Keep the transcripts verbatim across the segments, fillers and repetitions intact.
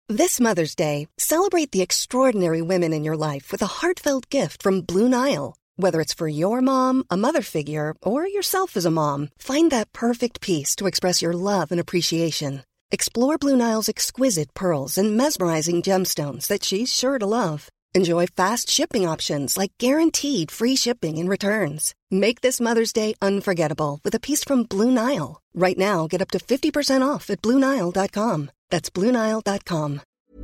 This Mother's Day, celebrate the extraordinary women in your life with a heartfelt gift from Blue Nile. Whether it's for your mom, a mother figure, or yourself as a mom, find that perfect piece to express your love and appreciation. Explore Blue Nile's exquisite pearls and mesmerizing gemstones that she's sure to love. Enjoy fast shipping options like guaranteed free shipping and returns. Make this Mother's Day unforgettable with a piece from Blue Nile. Right now, get up to fifty percent off at blue nile dot com. That's blue nile dot com.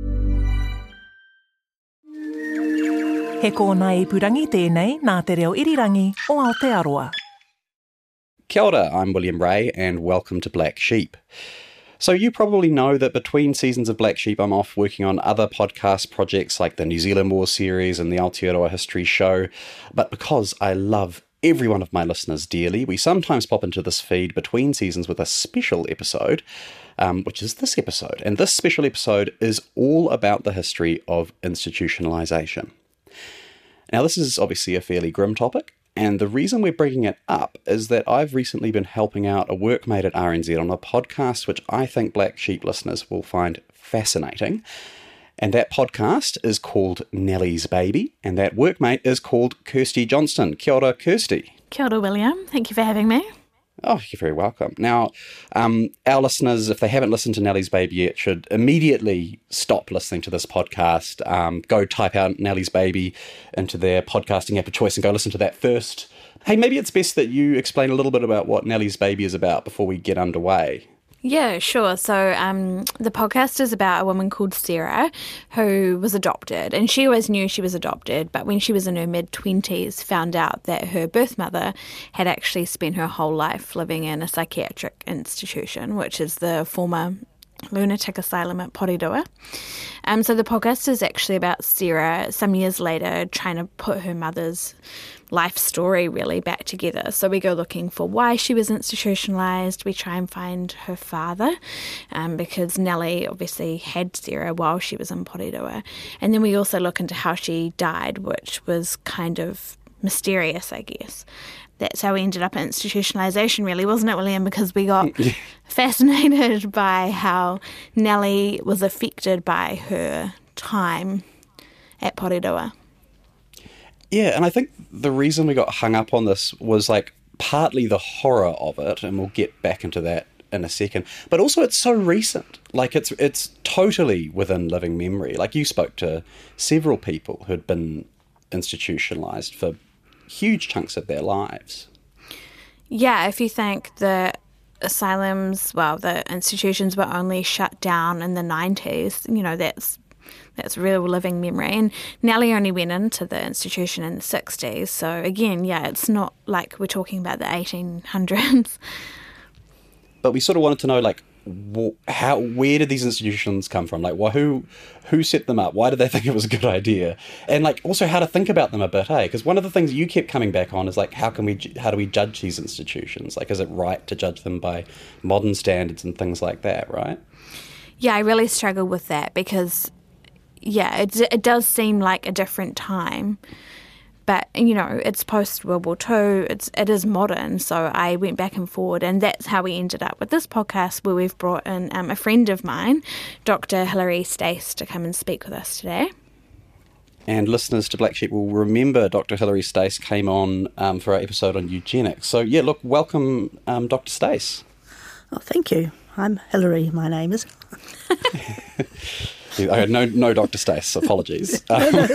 He kōna ipurangi tēnei nā te reo irirangi o Aotearoa. Kia ora, I'm William Ray and welcome to Black Sheep. So you probably know that between seasons of Black Sheep, I'm off working on other podcast projects like the New Zealand War series and the Aotearoa History Show. But because I love every one of my listeners dearly, we sometimes pop into this feed between seasons with a special episode, um, which is this episode. And this special episode is all about the history of institutionalisation. Now, this is obviously a fairly grim topic. And the reason we're bringing it up is that I've recently been helping out a workmate at R N Z on a podcast which I think Black Sheep listeners will find fascinating. And that podcast is called Nellie's Baby, and that workmate is called Kirsty Johnston. Kia ora, Kirsty. Kia ora, William. Thank you for having me. Oh, you're very welcome. Now, um, our listeners, if they haven't listened to Nellie's Baby yet, should immediately stop listening to this podcast. Um, go type out Nellie's Baby into their podcasting app of choice and go listen to that first. Hey, maybe it's best that you explain a little bit about what Nellie's Baby is about before we get underway. Yeah, sure. So um, the podcast is about a woman called Sarah who was adopted, and she always knew she was adopted, but when she was in her mid-twenties found out that her birth mother had actually spent her whole life living in a psychiatric institution, which is the former lunatic asylum at Porirua. Um, so the podcast is actually about Sarah some years later trying to put her mother's life story really back together. So we go looking for why she was institutionalised. We try and find her father um, because Nellie obviously had Sarah while she was in Porirua. And then we also look into how she died, which was kind of mysterious, I guess. That's how we ended up at institutionalisation, really, wasn't it, William? Because we got fascinated by how Nellie was affected by her time at Porirua. Yeah, and I think the reason we got hung up on this was like partly the horror of it, and we'll get back into that in a second, but also it's so recent. Like it's it's totally within living memory. Like you spoke to several people who'd been institutionalised for huge chunks of their lives. Yeah, if you think the asylums, well, the institutions were only shut down in the nineties, you know, that's that's real living memory. And Nellie only went into the institution in the sixties. So again, yeah, it's not like we're talking about the eighteen hundreds. But we sort of wanted to know, like, how, where did these institutions come from? Like, well, who who set them up? Why did they think it was a good idea? And like, also how to think about them a bit, hey? Because one of the things you kept coming back on is like, how can we, how do we judge these institutions? Like, is it right to judge them by modern standards and things like that, right? Yeah, I really struggle with that because, yeah, it it does seem like a different time. But, you know, it's post-World War Two, it's, it is modern, so I went back and forward, and that's how we ended up with this podcast where we've brought in um, a friend of mine, Doctor Hilary Stace, to come and speak with us today. And listeners to Black Sheep will remember Doctor Hilary Stace came on um, for our episode on eugenics. So, yeah, look, welcome, um, Doctor Stace. Oh, thank you. I'm Hilary, my name is. Okay, no, no Doctor Stace, apologies. Um,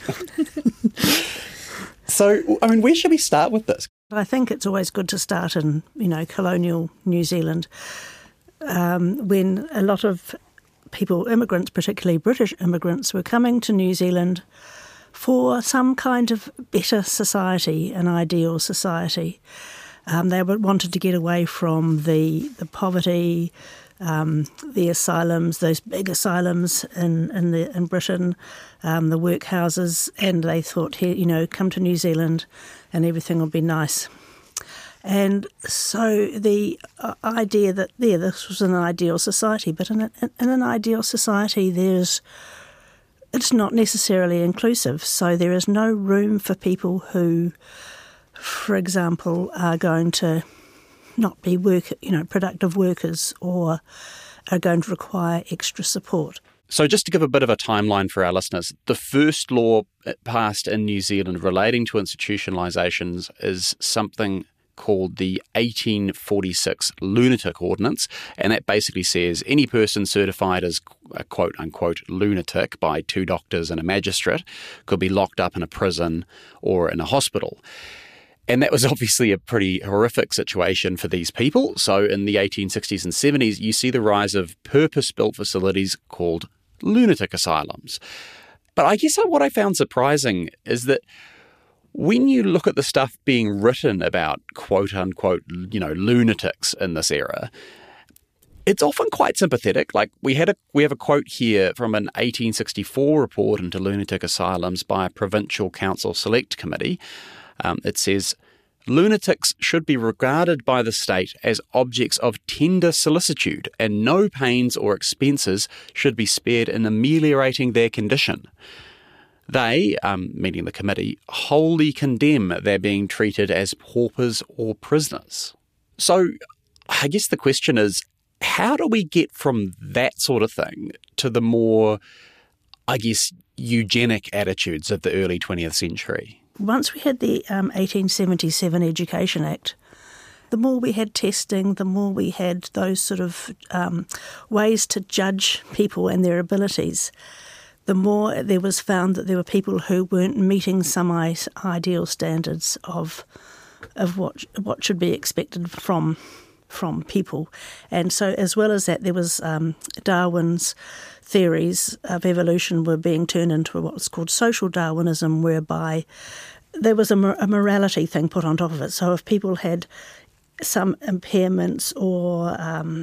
So, I mean, where should we start with this? I think it's always good to start in, you know, colonial New Zealand, um, when a lot of people, immigrants, particularly British immigrants, were coming to New Zealand for some kind of better society, an ideal society. Um, they wanted to get away from the the poverty, um, the asylums, those big asylums in in, the, in Britain, um, the workhouses, and they thought, here, you know, come to New Zealand and everything will be nice. And so the uh, idea that, yeah, this was an ideal society, but in, a, in an ideal society there's, it's not necessarily inclusive, so there is no room for people who, for example, are going to not be work, you know, productive workers or are going to require extra support. So just to give a bit of a timeline for our listeners, the first law passed in New Zealand relating to institutionalisations is something called the eighteen forty-six Lunatic Ordinance, and that basically says any person certified as a quote-unquote lunatic by two doctors and a magistrate could be locked up in a prison or in a hospital. And that was obviously a pretty horrific situation for these people. So in the eighteen sixties and seventies, you see the rise of purpose-built facilities called lunatic asylums. But I guess what I found surprising is that when you look at the stuff being written about quote-unquote, you know, lunatics in this era, it's often quite sympathetic. Like we had a we have a quote here from an eighteen sixty-four report into lunatic asylums by a provincial council select committee. Um, it says, lunatics should be regarded by the state as objects of tender solicitude, and no pains or expenses should be spared in ameliorating their condition. They, um, meaning the committee, wholly condemn their being treated as paupers or prisoners. So I guess the question is, how do we get from that sort of thing to the more, I guess, eugenic attitudes of the early twentieth century? Once we had the um, eighteen seventy-seven Education Act, the more we had testing, the more we had those sort of um, ways to judge people and their abilities, the more there was found that there were people who weren't meeting some ideal standards of of what what should be expected from from people. And so as well as that, there was um, Darwin's theories of evolution were being turned into what was called social Darwinism, whereby there was a, mor- a morality thing put on top of it. So if people had some impairments or um,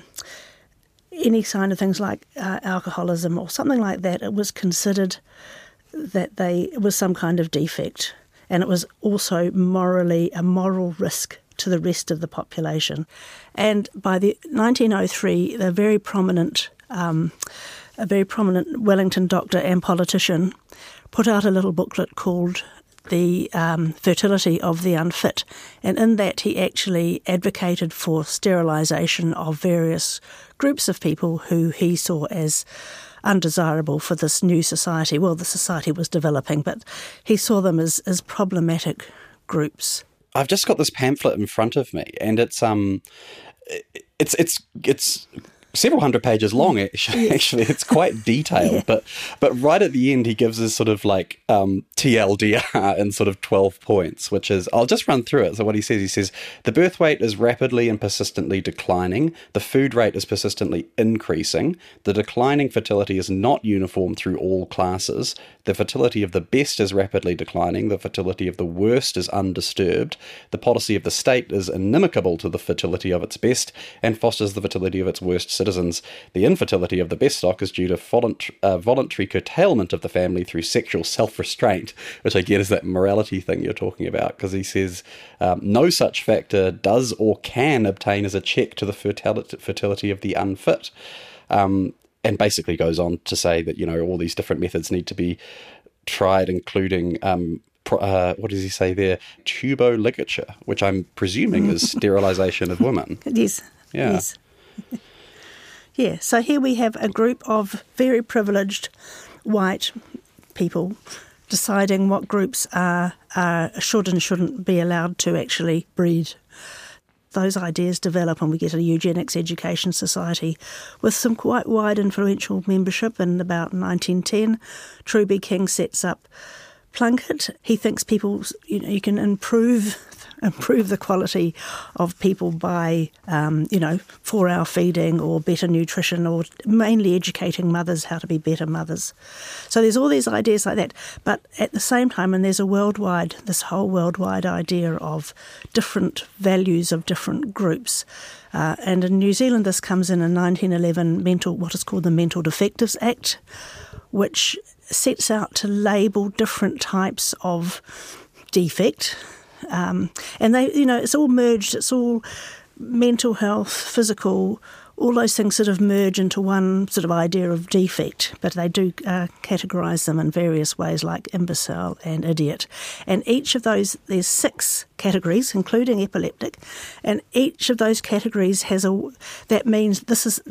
any sign of things like uh, alcoholism or something like that, it was considered that they it was some kind of defect, and it was also morally a moral risk to the rest of the population. And by the nineteen oh three, the very prominent, um, a very prominent Wellington doctor and politician put out a little booklet called The um, Fertility of the Unfit, and in that he actually advocated for sterilisation of various groups of people who he saw as undesirable for this new society. Well, the society was developing, but he saw them as, as problematic groups. I've just got this pamphlet in front of me, and it's um, it's it's it's several hundred pages long. Actually, actually it's quite detailed. Yeah. But but right at the end, he gives us sort of like um, T L D R in sort of twelve points, which is, I'll just run through it. So what he says, he says, the birth rate is rapidly and persistently declining. The food rate is persistently increasing. The declining fertility is not uniform through all classes. The fertility of the best is rapidly declining. The fertility of the worst is undisturbed. The policy of the state is inimical to the fertility of its best and fosters the fertility of its worst citizens. The infertility of the best stock is due to voluntary, uh, voluntary curtailment of the family through sexual self-restraint, which I get is that morality thing you're talking about, because he says um, no such factor does or can obtain as a check to the fertility, fertility of the unfit. Um, and basically goes on to say that, you know, all these different methods need to be tried, including, um, uh, what does he say there? Tuboligature, which I'm presuming is sterilisation of women. Yes. Yeah. Yes. Yeah, so here we have a group of very privileged white people deciding what groups are, are should and shouldn't be allowed to actually breed. Those ideas develop and we get a eugenics education society with some quite wide influential membership. In about nineteen ten, Truby King sets up Plunkett. He thinks people, you know, you can improve improve the quality of people by, um, you know, four-hour feeding or better nutrition, or mainly educating mothers how to be better mothers. So there's all these ideas like that. But at the same time, and there's a worldwide, this whole worldwide idea of different values of different groups. Uh, and in New Zealand, this comes in in nineteen eleven, mental, what is called the Mental Defectives Act, which sets out to label different types of defect. Um, and they, you know, it's all merged. It's all mental health, physical, all those things sort of merge into one sort of idea of defect. But they do uh, categorise them in various ways, like imbecile and idiot. And each of those, there's six categories, including epileptic, and each of those categories has a. That means this is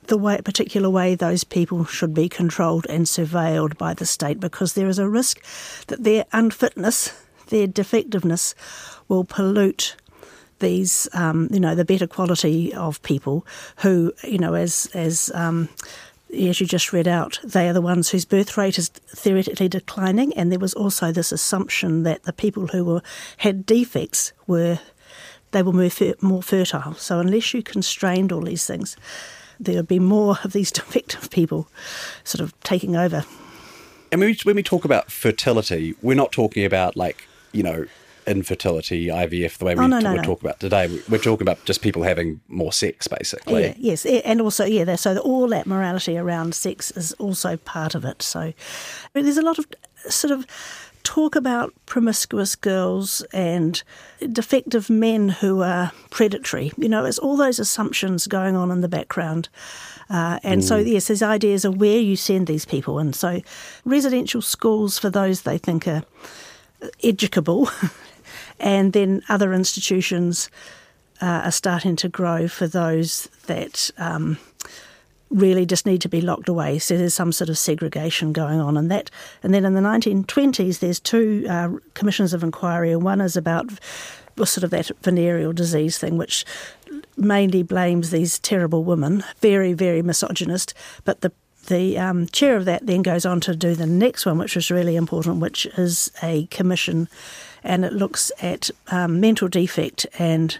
the way, particular way those people should be controlled and surveilled by the state, because there is a risk that their unfitness, their defectiveness, will pollute these, um, you know, the better quality of people who, you know, as as um, as you just read out, they are the ones whose birth rate is theoretically declining, and there was also this assumption that the people who were had defects were they were more, fer- more fertile. So unless you constrained all these things, there would be more of these defective people sort of taking over. And when we, when we talk about fertility, we're not talking about, like, you know, infertility, I V F, the way we, oh, no, t- no, we no. talk about today. We're talking about just people having more sex, basically. Yeah, yes, and also, yeah, that- so all that morality around sex is also part of it. So I mean, there's a lot of sort of talk about promiscuous girls and defective men who are predatory. You know, it's all those assumptions going on in the background. Uh, and mm. so, yes, there's ideas of where you send these people. And so residential schools for those they think are educable, and then other institutions uh, are starting to grow for those that um, really just need to be locked away. So there's some sort of segregation going on in that. And then in the nineteen twenties, there's two uh, commissions of inquiry. One is about well, sort of that venereal disease thing, which mainly blames these terrible women, very, very misogynist. But the The um, chair of that then goes on to do the next one, which was really important, which is a commission, and it looks at um, mental defect and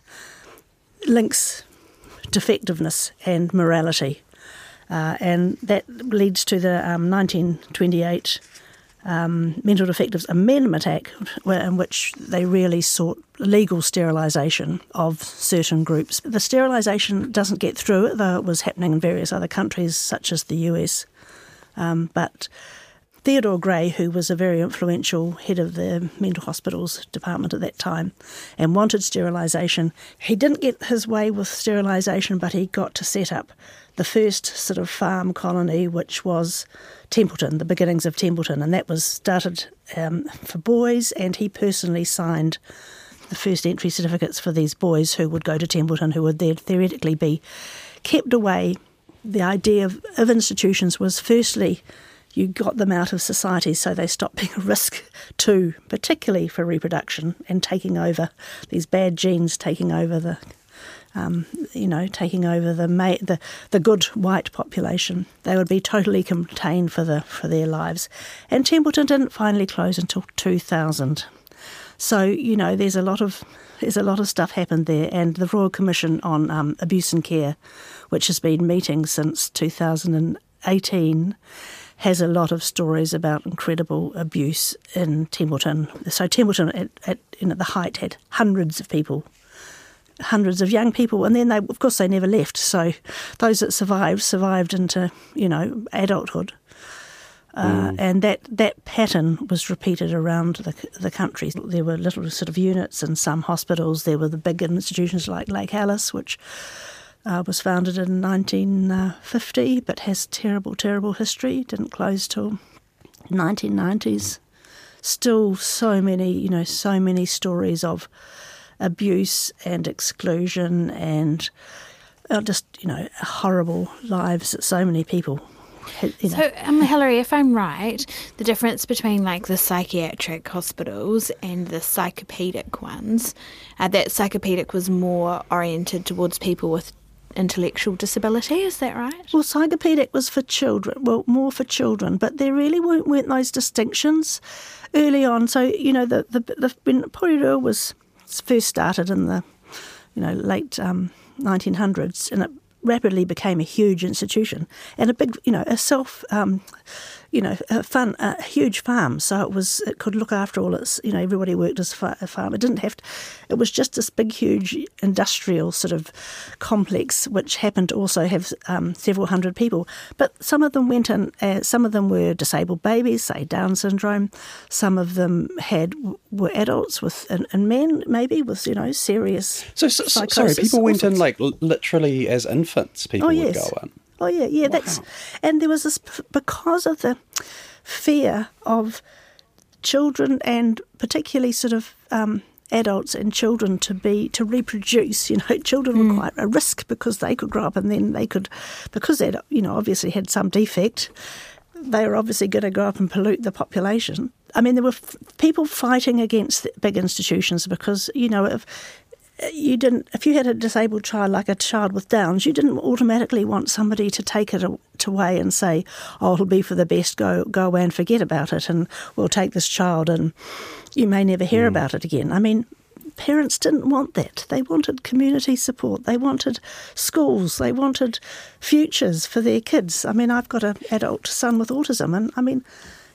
links defectiveness and morality. Uh, and that leads to the um, nineteen twenty-eight um, Mental Defectives Amendment Act, where, in which they really sought legal sterilisation of certain groups. The sterilisation doesn't get through it, though it was happening in various other countries, such as the U S. Um, but Theodore Gray, who was a very influential head of the mental hospitals department at that time and wanted sterilisation, he didn't get his way with sterilisation, but he got to set up the first sort of farm colony, which was Templeton, the beginnings of Templeton, and that was started um, for boys, and he personally signed the first entry certificates for these boys who would go to Templeton, who would then theoretically be kept away. The idea of, of institutions was, firstly, you got them out of society so they stopped being a risk to, particularly for reproduction and taking over, these bad genes taking over the, um, you know, taking over the, ma- the the good white population. They would be totally contained for the for their lives. And Templeton didn't finally close until two thousand. So, you know, there's a lot of there's a lot of stuff happened there, and the Royal Commission on um, Abuse and Care, which has been meeting since two thousand eighteen, has a lot of stories about incredible abuse in Templeton. So Templeton, at, at you know, the height, had hundreds of people, hundreds of young people, and then they, of course, they never left. So those that survived survived into, you know, adulthood. Uh, mm. And that, that pattern was repeated around the the country. There were little sort of units in some hospitals. There were the big institutions like Lake Alice, which uh, was founded in nineteen fifty, but has terrible, terrible history. Didn't close till nineteen nineties. Still, so many, you know, so many stories of abuse and exclusion and uh, just, you know, horrible lives that so many people. You know. So, um, Hilary, if I'm right, the difference between like the psychiatric hospitals and the psychopedic ones, uh, that psychopedic was more oriented towards people with intellectual disability, is that right? Well, psychopedic was for children, well, more for children, but there really weren't, weren't those distinctions early on. So, you know, the, the, the when Porirua was first started in the, you know, late um, nineteen hundreds, and it rapidly became a huge institution and a big, you know, a self, um, you know, a fun, a huge farm. So it was, it could look after all its, you know, everybody worked as a farm. It didn't have to, it was just this big, huge industrial sort of complex, which happened to also have um, several hundred people. But some of them went in, uh, some of them were disabled babies, say Down syndrome. Some of them had, were adults with, and, and men maybe with, you know, serious So, so psychosis. sorry, people went in sorts. like l- literally as infants, people Oh, would yes. go in. Oh, yeah, yeah, Wow. that's, and there was this, because of the fear of children and particularly sort of um, adults and children to be to reproduce. You know, children mm. were quite a risk because they could grow up and then they could, because they, you know, obviously had some defect, they were obviously going to grow up and pollute the population. I mean, there were f- people fighting against the big institutions because, you know, if you didn't, if you had a disabled child like a child with Downs, you didn't automatically want somebody to take it away and say, oh, it'll be for the best, go go away and forget about it, and we'll take this child and you may never hear mm. about it again. I mean, parents didn't want that. They wanted community support. They wanted schools. They wanted futures for their kids. I mean, I've got an adult son with autism, and I mean,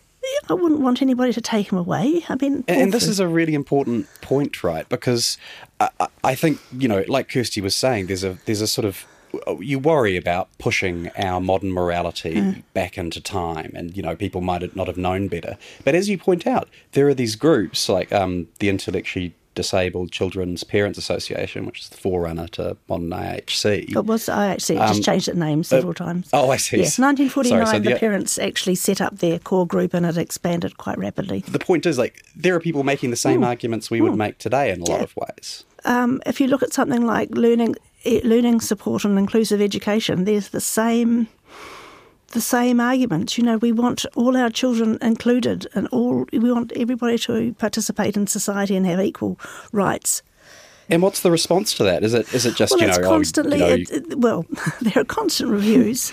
I wouldn't want anybody to take him away. I mean, and, and this is a really important point, right? Because I, I think, you know, like Kirsty was saying, there's a there's a sort of, you worry about pushing our modern morality mm. back into time, and, you know, people might not have known better. But as you point out, there are these groups like um, the Intellectually Disabled Children's Parents Association, which is the forerunner to modern I H C. It was I H C, it just um, changed its name several uh, times. Oh, I see. Yes, nineteen forty-nine, Sorry, so the, the parents actually set up their core group and it expanded quite rapidly. The point is, like, there are people making the same mm. arguments we mm. would make today in a lot yeah. of ways. Um, if you look at something like learning learning support and inclusive education, there's the same... the same arguments. You know, we want all our children included, and all we want everybody to participate in society and have equal rights. And what's the response to that? Is it is it just, well, you know, it's constantly, oh, you know, it, it, well, there are constant reviews,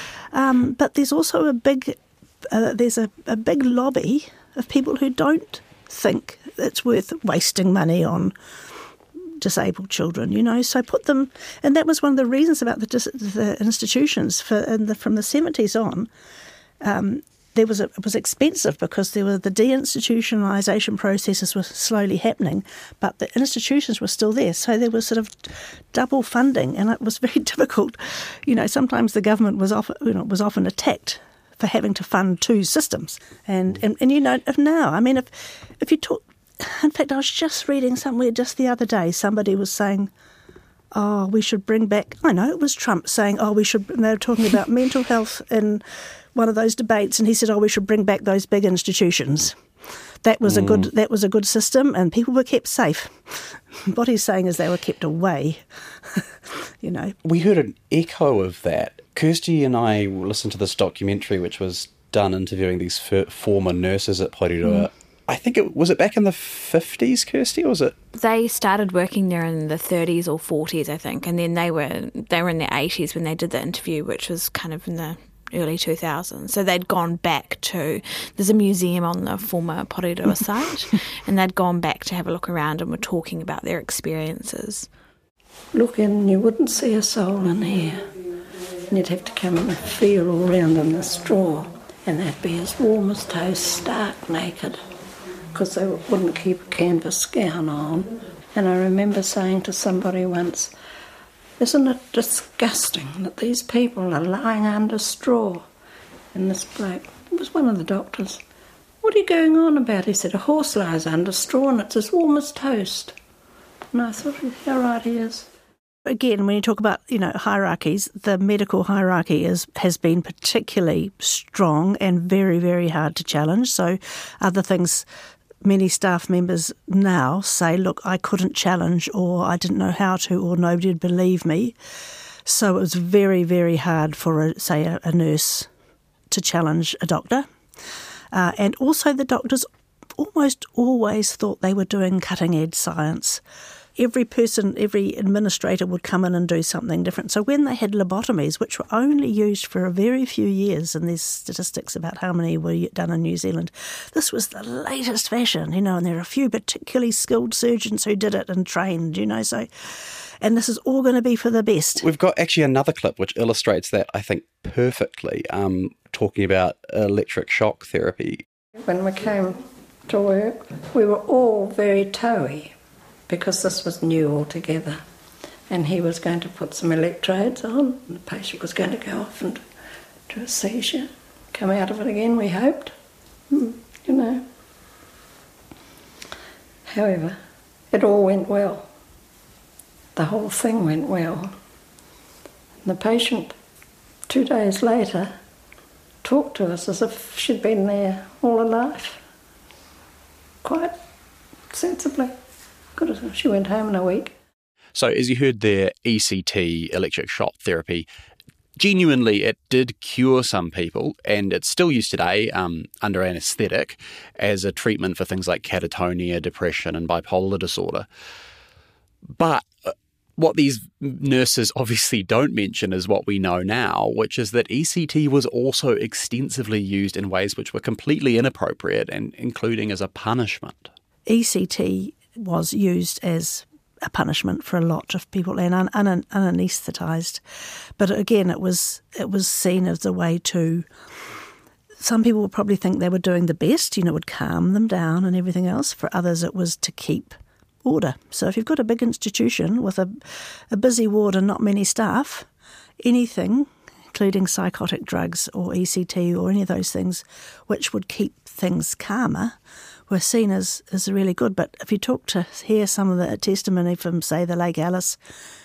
um, but there's also a big uh, there's a, a big lobby of people who don't think it's worth wasting money on disabled children, you know, so put them, and that was one of the reasons about the, the institutions for in the, from the seventies on. Um, there was a, it was expensive because there were the deinstitutionalisation processes were slowly happening, but the institutions were still there, so there was sort of double funding, and it was very difficult. You know, sometimes the government was often, you know, was often attacked for having to fund two systems, and and, and you know, if now, I mean, if if you talk. In fact, I was just reading somewhere just the other day, somebody was saying, oh, we should bring back, I know, it was Trump saying, oh, we should, and they were talking about mental health in one of those debates, and he said, oh, we should bring back those big institutions. That was mm. a good that was a good system, and people were kept safe. What he's saying is they were kept away, you know. We heard an echo of that. Kirsty and I listened to this documentary, which was done interviewing these f- former nurses at Porirua. Mm. I think it was it back in the fifties, Kirsty, or was it? They started working there in the thirties or forties, I think, and then they were they were in their eighties when they did the interview, which was kind of in the early two thousands. So they'd gone back to, there's a museum on the former Porirua site, and they'd gone back to have a look around and were talking about their experiences. Look in, you wouldn't see a soul in here, and you'd have to come and feel all round in the straw, and they'd be as warm as toast, stark naked, because they wouldn't keep a canvas gown on. And I remember saying to somebody once, isn't it disgusting that these people are lying under straw? And this bloke, it was one of the doctors, what are you going on about? He said, a horse lies under straw and it's as warm as toast. And I thought, how right he is. Again, when you talk about, you know, hierarchies, the medical hierarchy is has been particularly strong and very, very hard to challenge. So other things, many staff members now say, look, I couldn't challenge, or I didn't know how to, or nobody would believe me. So it was very, very hard for, a, say, a, a nurse to challenge a doctor. Uh, and also the doctors almost always thought they were doing cutting-edge science. Every person, every administrator would come in and do something different. So when they had lobotomies, which were only used for a very few years, and there's statistics about how many were done in New Zealand, this was the latest fashion, you know, and there are a few particularly skilled surgeons who did it and trained, you know, so, and this is all going to be for the best. We've got actually another clip which illustrates that, I think, perfectly, um, talking about electric shock therapy. When we came to work, we were all very toey, because this was new altogether, and he was going to put some electrodes on, and the patient was going to go off into a seizure, come out of it again, we hoped, you know. However, it all went well. The whole thing went well. And the patient, two days later, talked to us as if she'd been there all her life, quite sensibly. Got a, she went home in a week. So as you heard there, E C T, electric shock therapy, genuinely it did cure some people, and it's still used today um, under anaesthetic as a treatment for things like catatonia, depression and bipolar disorder. But what these nurses obviously don't mention is what we know now, which is that E C T was also extensively used in ways which were completely inappropriate, and including as a punishment. E C T was used as a punishment for a lot of people and un- un- unanaesthetised. But again, it was it was seen as a way to... Some people would probably think they were doing the best, you know, would calm them down and everything else. For others, it was to keep order. So if you've got a big institution with a, a busy ward and not many staff, anything, including psychotic drugs or E C T or any of those things, which would keep things calmer, were seen as, as really good. But if you talk to hear some of the testimony from, say, the Lake Alice,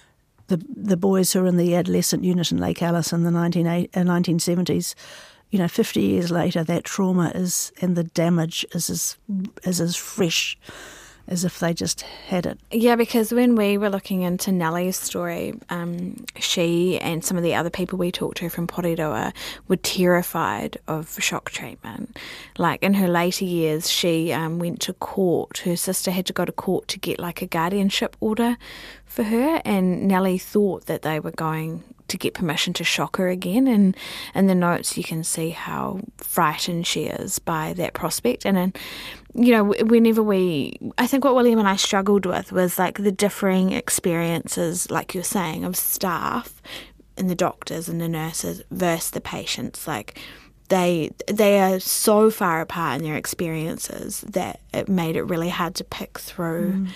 the the boys who were in the adolescent unit in Lake Alice in the nineteen seventies, you know, fifty years later, that trauma is and the damage is as, is as fresh as if they just had it. Yeah, because when we were looking into Nellie's story, um, she and some of the other people we talked to from Porirua were terrified of shock treatment. Like in her later years, she um, went to court. Her sister had to go to court to get like a guardianship order for her, and Nellie thought that they were going to get permission to shock her again. And in the notes you can see how frightened she is by that prospect. And then, you know, whenever we, I think what William and I struggled with was like the differing experiences, like you're saying, of staff and the doctors and the nurses versus the patients. Like they they are so far apart in their experiences that it made it really hard to pick through. Mm.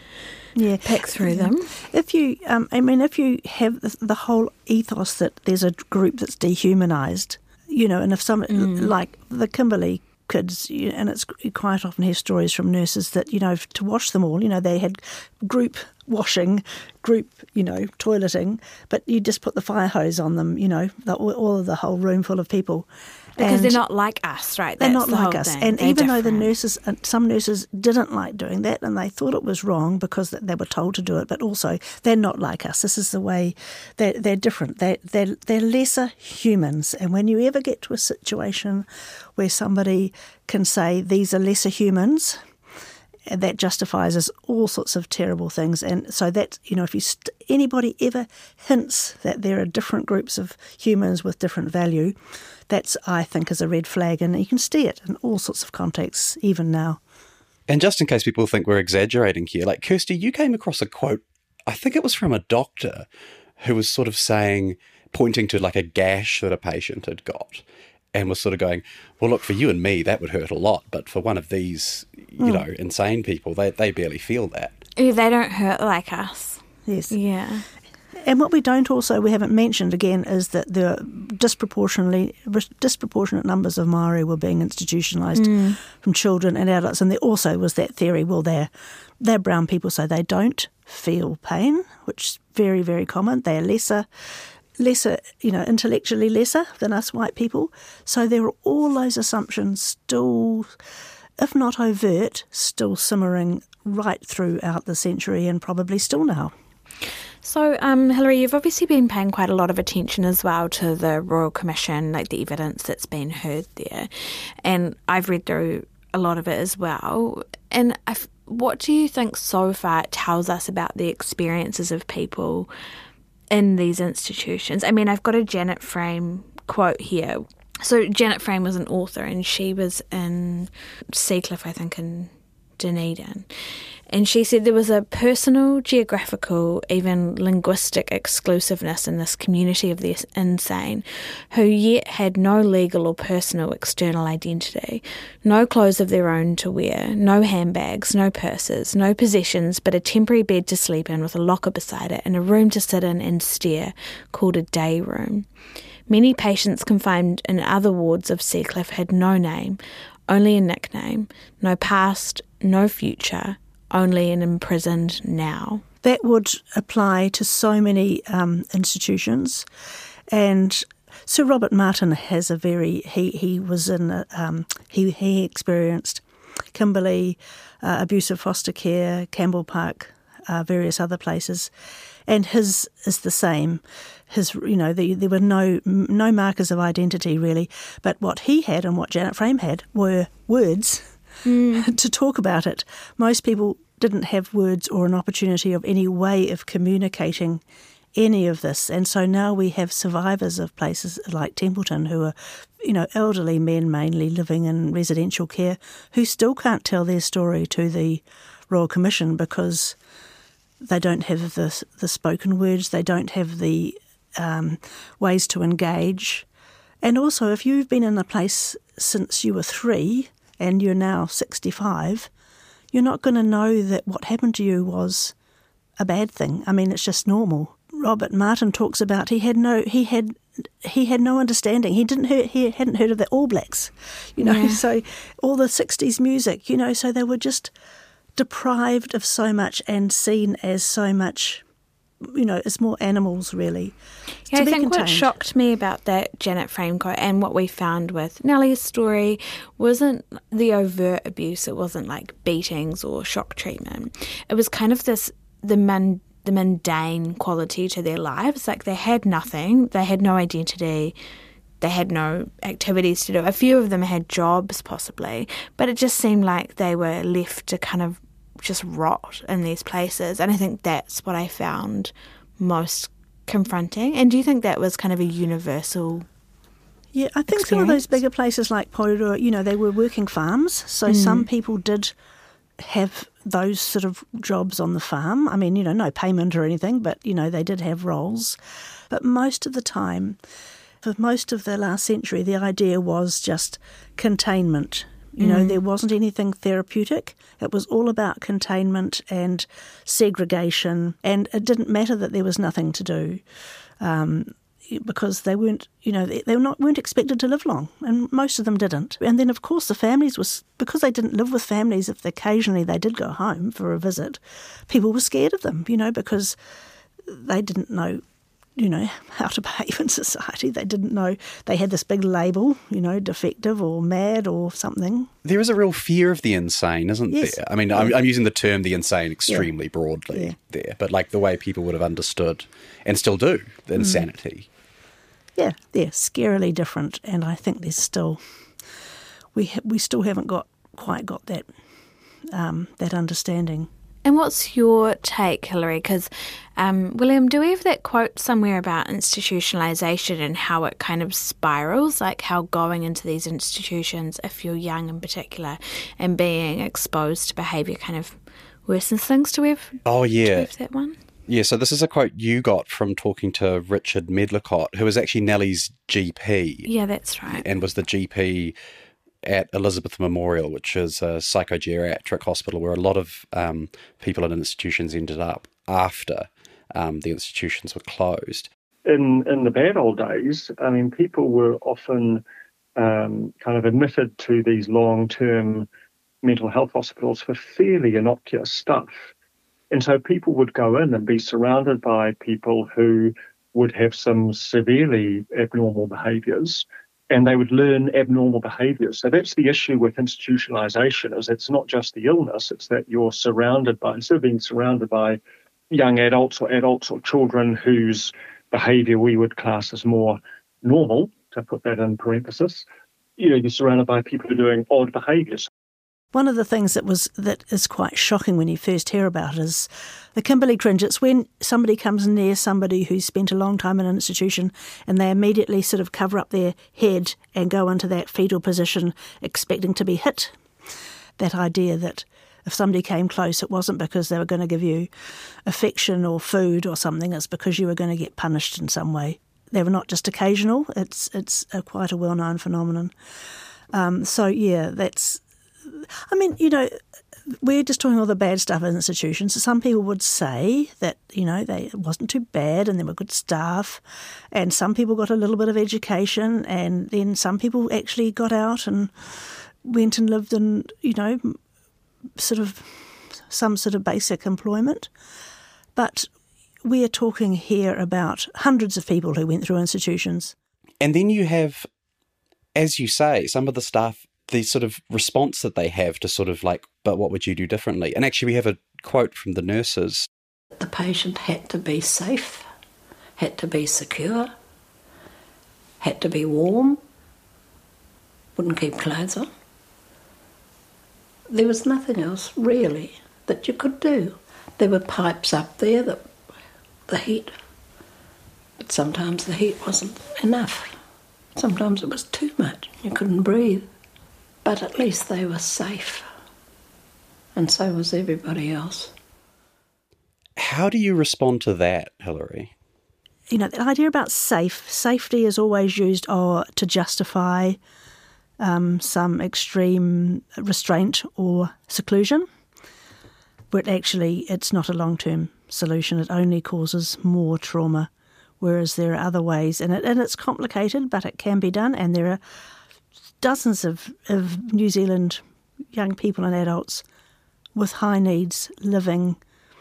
Yeah, pick through them. If you, um, I mean, if you have the, the whole ethos that there's a group that's dehumanised, you know, and if some mm. like the Kimberley kids, you, and it's quite often hear stories from nurses that, you know, to wash them all, you know, they had group washing, group, you know, toileting, but you just put the fire hose on them, you know, the, all of the whole room full of people. Because and they're not like us, right? They're That's not the like us. thing. And they're even different. though the nurses, some nurses didn't like doing that and they thought it was wrong because they were told to do it, but also they're not like us. This is the way, they're, they're different. They're, they're, they're lesser humans. And when you ever get to a situation where somebody can say these are lesser humans, that justifies us all sorts of terrible things. And so that, you know, if you st- anybody ever hints that there are different groups of humans with different value, that's, I think, is a red flag. And you can see it in all sorts of contexts, even now. And just in case people think we're exaggerating here, like, Kirsty, you came across a quote, I think it was from a doctor, who was sort of saying, pointing to like a gash that a patient had got, and was sort of going, well, look, for you and me, that would hurt a lot. But for one of these, you mm. know, insane people, they, they barely feel that. Yeah, they don't hurt like us. Yes. Yeah. And what we don't also, we haven't mentioned again, is that there are disproportionately, disproportionate numbers of Māori were being institutionalised mm. from children and adults. And there also was that theory, well, they're, they're brown people, so they don't feel pain, which is very, very common. They are lesser lesser, you know, intellectually lesser than us white people. So there are all those assumptions still, if not overt, still simmering right throughout the century and probably still now. So, um, Hilary, you've obviously been paying quite a lot of attention as well to the Royal Commission, like the evidence that's been heard there. And I've read through a lot of it as well. And I've, what do you think so far it tells us about the experiences of people in these institutions? I mean, I've got a Janet Frame quote here. So Janet Frame was an author and she was in Seacliff, I think, in Dunedin. And she said there was a personal, geographical, even linguistic exclusiveness in this community of the insane, who yet had no legal or personal external identity, no clothes of their own to wear, no handbags, no purses, no possessions, but a temporary bed to sleep in with a locker beside it and a room to sit in and stare, called a day room. Many patients confined in other wards of Seacliff had no name, only a nickname, no past, no future, only an imprisoned now. That would apply to so many um, institutions. And Sir Robert Martin has a very, he, he was in, a, um, he, he experienced Kimberley, uh, abusive foster care, Campbell Park, uh, various other places. And his is the same. His, you know, the, there were no no markers of identity really, but what he had and what Janet Frame had were words mm. to talk about it. Most people didn't have words or an opportunity of any way of communicating any of this, and so now we have survivors of places like Templeton who are, you know, elderly men mainly living in residential care who still can't tell their story to the Royal Commission because they don't have the the spoken words, they don't have the um, ways to engage. And also, if you've been in a place since you were three and you're now sixty-five, you're not going to know that what happened to you was a bad thing. I mean, it's just normal. Robert Martin talks about he had no he had he had no understanding. He didn't hear, he hadn't heard of the All Blacks, you know. Yeah. So all the sixties music, you know. So they were just deprived of so much and seen as so much, you know, as more animals really. Yeah, I think contained. What shocked me about that Janet Frame quote and what we found with Nellie's story wasn't the overt abuse. It wasn't like beatings or shock treatment. It was kind of this the man. the mundane quality to their lives. Like they had nothing, they had no identity, they had no activities to do. A few of them had jobs possibly, but it just seemed like they were left to kind of just rot in these places. And I think that's what I found most confronting. And do you think that was kind of a universal Yeah, I think experience? Some of those bigger places like Porirua, you know, they were working farms, so mm. some people did have those sort of jobs on the farm. I mean, you know, no payment or anything, but, you know, they did have roles. But most of the time, for most of the last century, the idea was just containment. You know, mm. there wasn't anything therapeutic. It was all about containment and segregation, and it didn't matter that there was nothing to do. Um, because they weren't, you know, they, they were not weren't expected to live long, and most of them didn't. And then, of course, the families was because they didn't live with families. If occasionally they did go home for a visit, people were scared of them, you know, because they didn't know, you know, how to behave in society. They didn't know they had this big label, you know, defective or mad or something. There is a real fear of the insane, isn't yes. there? I mean, I'm, I'm using the term the insane extremely yeah. broadly yeah. there, but like the way people would have understood and still do the insanity. Mm. Yeah, they're scarily different, and I think there's still we ha- we still haven't got quite got that um, that understanding. And what's your take, Hilary? Because um, William, do we have that quote somewhere about institutionalisation and how it kind of spirals, like how going into these institutions, if you're young in particular, and being exposed to behaviour kind of worsens things? Do we have? Oh yeah, do we have that one? Yeah, so this is a quote you got from talking to Richard Medlicott, who was actually Nellie's G P. Yeah, that's right. And was the G P at Elizabeth Memorial, which is a psychogeriatric hospital where a lot of um, people in institutions ended up after um, the institutions were closed. In in the bad old days, I mean, people were often um, kind of admitted to these long-term mental health hospitals for fairly innocuous stuff. And so people would go in and be surrounded by people who would have some severely abnormal behaviours, and they would learn abnormal behaviours. So that's the issue with institutionalisation, is it's not just the illness, it's that you're surrounded by, instead of being surrounded by young adults or adults or children whose behaviour we would class as more normal, to put that in parenthesis, you know, you're surrounded by people who are doing odd behaviours. One of the things that was that is quite shocking when you first hear about it is the Kimberley cringe. It's when somebody comes near somebody who's spent a long time in an institution and they immediately sort of cover up their head and go into that fetal position expecting to be hit. That idea that if somebody came close, it wasn't because they were going to give you affection or food or something, it's because you were going to get punished in some way. They were not just occasional, it's it's a quite a well-known phenomenon. Um, so, yeah, that's... I mean, you know, we're just talking all the bad stuff in institutions. Some people would say that, you know, they, it wasn't too bad and there were good staff, and some people got a little bit of education, and then some people actually got out and went and lived in, you know, sort of some sort of basic employment. But we are talking here about hundreds of people who went through institutions. And then you have, as you say, some of the staff the sort of response that they have to sort of like, but what would you do differently? And actually we have a quote from the nurses. The patient had to be safe, had to be secure, had to be warm, wouldn't keep clothes on. There was nothing else really that you could do. There were pipes up there, that the heat, but sometimes the heat wasn't enough. Sometimes it was too much, you couldn't breathe. But at least they were safe, and so was everybody else. How do you respond to that, Hilary? You know, the idea about safe, safety is always used oh, to justify um, some extreme restraint or seclusion, but actually it's not a long-term solution. It only causes more trauma, whereas there are other ways, and, it, and it's complicated, but it can be done, and there are dozens of, of New Zealand young people and adults with high needs living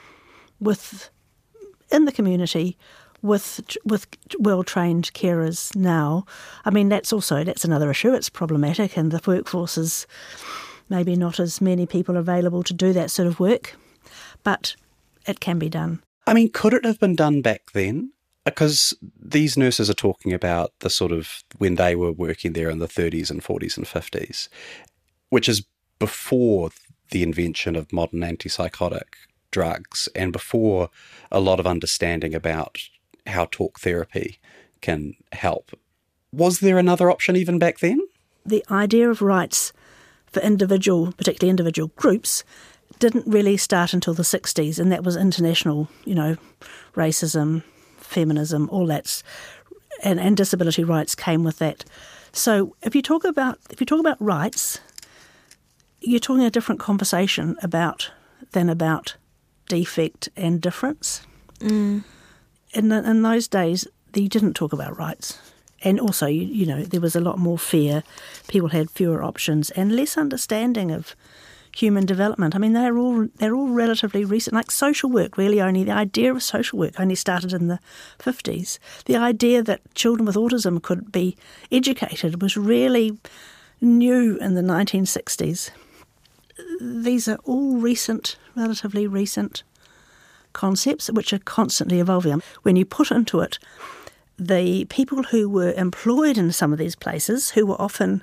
with in the community with with well-trained carers now. I mean, that's also, that's another issue. It's problematic, and the workforce is maybe not as many people available to do that sort of work, but it can be done. I mean, could it have been done back then? Because these nurses are talking about the sort of when they were working there in the thirties and forties and fifties, which is before the invention of modern antipsychotic drugs and before a lot of understanding about how talk therapy can help. Was there another option even back then? The idea of rights for individual, particularly individual groups, didn't really start until the sixties, and that was international, you know, racism, feminism, all that, and, and disability rights came with that. So if you talk about if you talk about rights, you're talking a different conversation about than about defect and difference. Mm. In in those days, you didn't talk about rights, and also you, you know there was a lot more fear. People had fewer options and less understanding of human development. I mean, they're all they're all relatively recent. Like social work, really only the idea of social work only started in the fifties. The idea that children with autism could be educated was really new in the nineteen sixties. These are all recent, relatively recent concepts which are constantly evolving. When you put into it the people who were employed in some of these places, who were often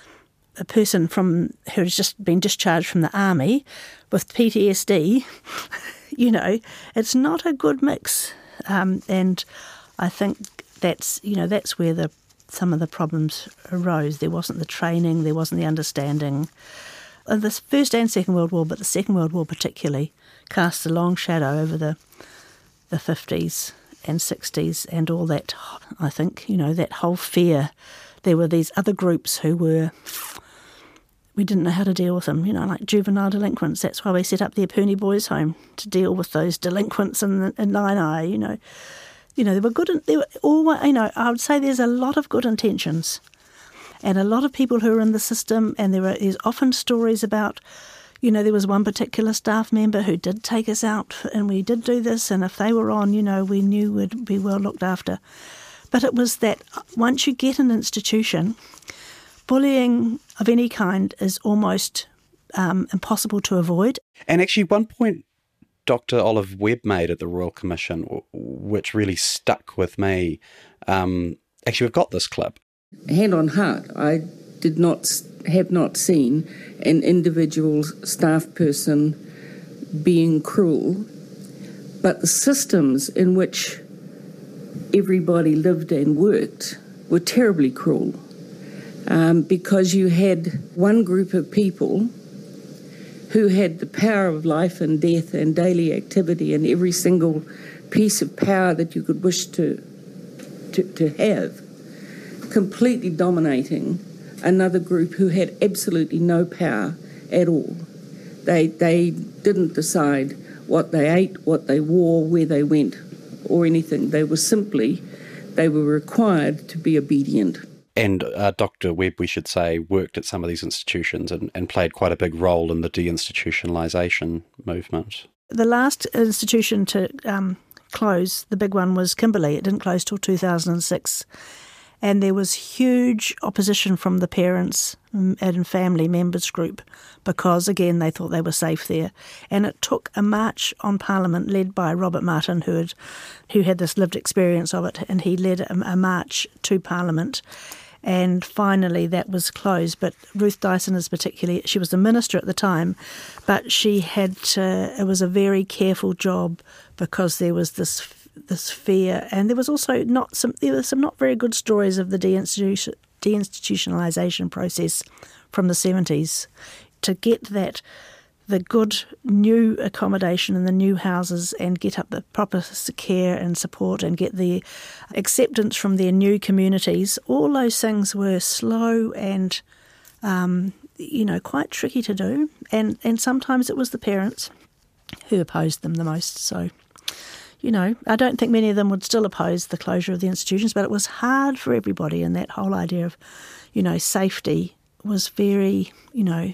a person from who has just been discharged from the army with P T S D, you know, it's not a good mix. Um, and I think that's, you know, that's where the some of the problems arose. There wasn't the training, there wasn't the understanding. And the First and Second World War, but the Second World War particularly, cast a long shadow over the the fifties and sixties and all that, I think, you know, that whole fear. There were these other groups who were, we didn't know how to deal with them, you know, like juvenile delinquents. That's why we set up the Eperney Boys Home, to deal with those delinquents in, in Nainai, you know. You know, there were good, there were all, you know, I would say there's a lot of good intentions and a lot of people who are in the system, and there are there's often stories about, you know, there was one particular staff member who did take us out and we did do this, and if they were on, you know, we knew we'd be well looked after. But it was that once you get an institution, bullying of any kind is almost um, impossible to avoid. And actually, one point Doctor Olive Webb made at the Royal Commission, which really stuck with me, um, actually, we've got this clip. Hand on heart, I did not have not seen an individual staff person being cruel, but the systems in which everybody lived and worked were terribly cruel, um, because you had one group of people who had the power of life and death and daily activity and every single piece of power that you could wish to to, to have, completely dominating another group who had absolutely no power at all. They they didn't decide what they ate, what they wore, where they went, or anything. They were simply, they were required to be obedient. And uh, Doctor Webb, we should say, worked at some of these institutions and, and played quite a big role in the deinstitutionalisation movement. The last institution to um, close, the big one, was Kimberley. It didn't close till two thousand six. And there was huge opposition from the parents and family members group because, again, they thought they were safe there. And it took a march on Parliament led by Robert Martin, who had, who had this lived experience of it, and he led a, a march to Parliament. And finally that was closed. But Ruth Dyson is particularly, she was the minister at the time, but she had to, it was a very careful job because there was this this fear, and there was also not some there were some not very good stories of the deinstitu- deinstitutionalisation process from the seventies. To get that, the good new accommodation in the new houses and get up the proper care and support and get the acceptance from their new communities, all those things were slow and, um, you know, quite tricky to do. And, and sometimes it was the parents who opposed them the most. So, you know, I don't think many of them would still oppose the closure of the institutions, but it was hard for everybody, and that whole idea of, you know, safety was very, you know,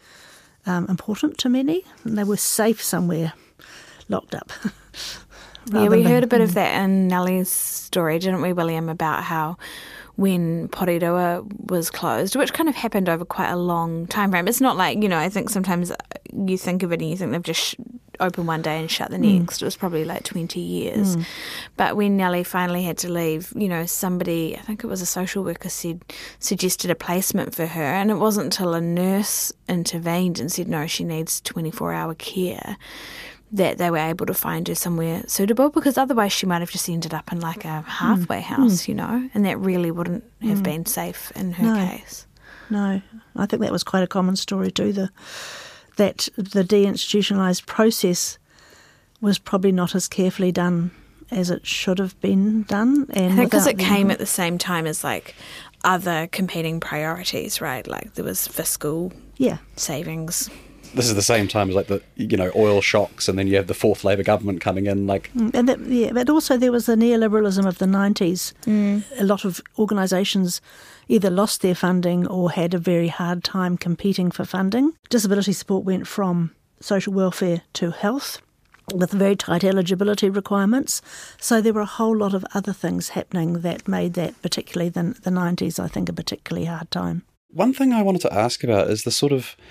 um, important to many, and they were safe somewhere locked up. Yeah, we heard a bit of that in Nellie's story, didn't we, William, about how when Porirua was closed, which kind of happened over quite a long time frame. It's not like, you know, I think sometimes you think of it and you think they've just sh- opened one day and shut the next. Mm. It was probably like twenty years. Mm. But when Nellie finally had to leave, you know, somebody, I think it was a social worker, said suggested a placement for her, and it wasn't until a nurse intervened and said, no, she needs twenty-four hour care, that they were able to find her somewhere suitable, because otherwise she might have just ended up in like a halfway mm. house, mm. you know, and that really wouldn't have mm. been safe in her no. case. No, I think that was quite a common story too, the, that the deinstitutionalised process was probably not as carefully done as it should have been done. And I think because it came at the same time as like other competing priorities, right? Like there was fiscal yeah. This savings. is the same time as like the, you know, oil shocks, and then you have the fourth Labour government coming in. Like, and that, yeah, but also there was the neoliberalism of the nineties. Mm. A lot of organisations either lost their funding or had a very hard time competing for funding. Disability support went from social welfare to health, with very tight eligibility requirements. So there were a whole lot of other things happening that made that, particularly the, the nineties, I think, a particularly hard time. One thing I wanted to ask about is the sort of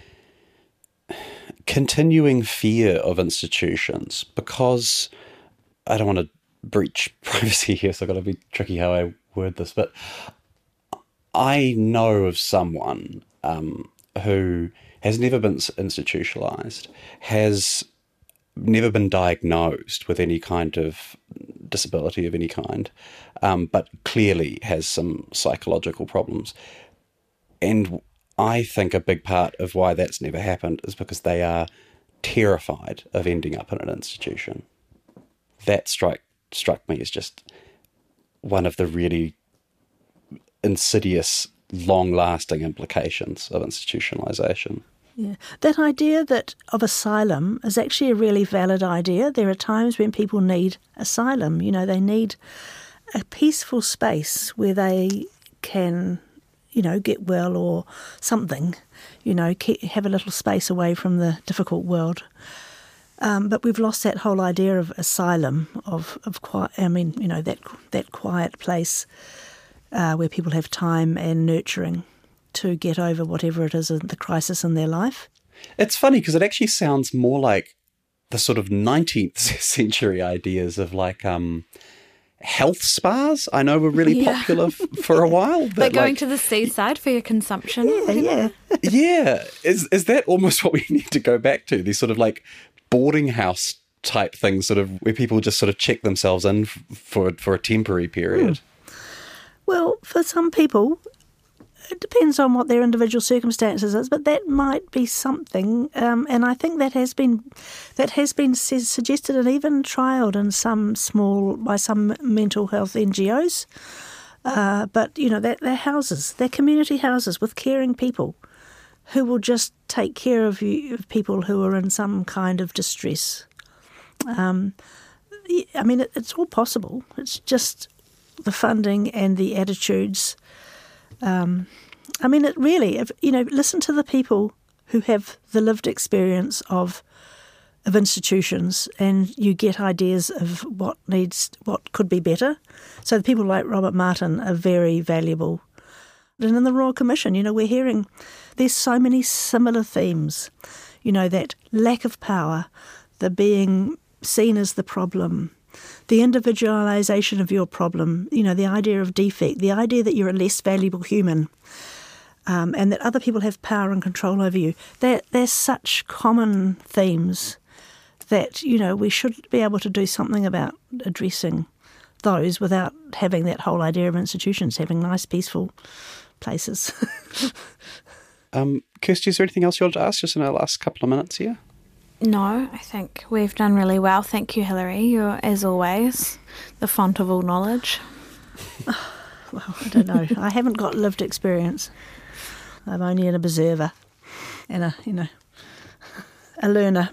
continuing fear of institutions, because I don't want to breach privacy here, so I've got to be tricky how I word this, but I know of someone um, who has never been institutionalised, has never been diagnosed with any kind of disability of any kind, um, but clearly has some psychological problems. And I think a big part of why that's never happened is because they are terrified of ending up in an institution. That struck struck me as just one of the really insidious, long-lasting implications of institutionalisation. Yeah, that idea that of asylum is actually a really valid idea. There are times when people need asylum. You know, they need a peaceful space where they can, you know, get well or something, you know, have a little space away from the difficult world. Um, but we've lost that whole idea of asylum, of, of quiet, I mean, you know, that that quiet place uh, where people have time and nurturing to get over whatever it is, the crisis in their life. It's funny because it actually sounds more like the sort of nineteenth century ideas of like um, health spas. I know were really yeah. popular f- for a while. But going like, to the seaside for your consumption. Yeah, yeah. yeah. Is, is that almost what we need to go back to? These sort of like boarding house type things, sort of where people just sort of check themselves in f- for, for a temporary period. Hmm. Well, for some people, it depends on what their individual circumstances is, but that might be something, um, and I think that has been that has been suggested and even trialled in some small by some mental health N G Os. Uh, but you know, they're, they're houses, they're community houses with caring people who will just take care of you, of people who are in some kind of distress. Um, I mean, it, it's all possible. It's just the funding and the attitudes. Um, I mean, it really, if, you know, listen to the people who have the lived experience of of institutions, and you get ideas of what needs, what could be better. So the people like Robert Martin are very valuable. And in the Royal Commission, you know, we're hearing there's so many similar themes, you know, that lack of power, the being seen as the problem, the individualisation of your problem, you know, the idea of defect, the idea that you're a less valuable human, um, and that other people have power and control over you. They're, they're such common themes that, you know, we should be able to do something about addressing those without having that whole idea of institutions having nice, peaceful places. um, Kirsty, is there anything else you want to ask just in our last couple of minutes here? No, I think we've done really well. Thank you, Hilary. You're, as always, the font of all knowledge. Well, I don't know. I haven't got lived experience. I'm only an observer and a, you know, a learner.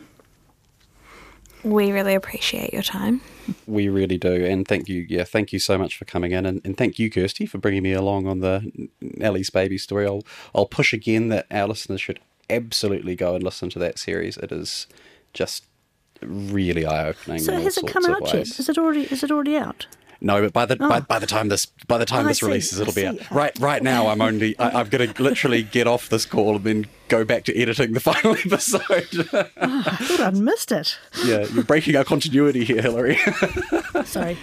We really appreciate your time. We really do, and thank you. Yeah, thank you so much for coming in, and, and thank you, Kirsty, for bringing me along on the Nellie's Baby story. I'll I'll push again that our listeners should absolutely go and listen to that series. It is just really eye-opening. So in has all it come sorts out of yet? ways. Is it already? Is it already out? No, but by the Oh. by, by the time this by the time Oh, I this see, releases, I it'll be out. see. Right right now, I'm only I, I'm going to literally get off this call and then go back to editing the final episode. Oh, I thought I'd missed it. Yeah, you're breaking our continuity here, Hilary. Sorry.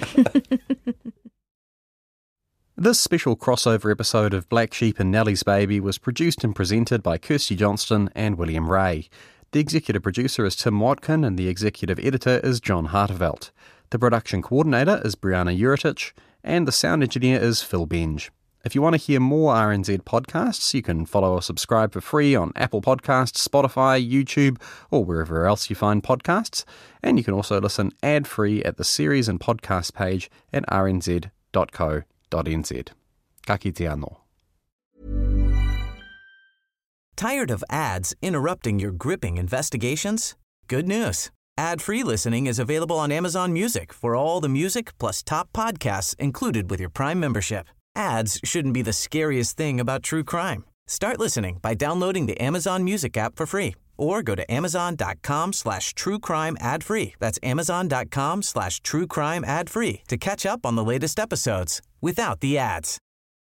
This special crossover episode of Black Sheep and Nellie's Baby was produced and presented by Kirsty Johnston and William Ray. The executive producer is Tim Watkin and the executive editor is John Hartevelt. The production coordinator is Brianna Uritich and the sound engineer is Phil Benge. If you want to hear more R N Z podcasts, you can follow or subscribe for free on Apple Podcasts, Spotify, YouTube, or wherever else you find podcasts. And you can also listen ad-free at the series and podcast page at r n z dot co dot n z. Ka kite anō. Tired of ads interrupting your gripping investigations? Good news. Ad-free listening is available on Amazon Music for all the music plus top podcasts included with your Prime membership. Ads shouldn't be the scariest thing about true crime. Start listening by downloading the Amazon Music app for free or go to amazon.com slash true crime ad free. That's amazon.com slash true crime ad free to catch up on the latest episodes without the ads.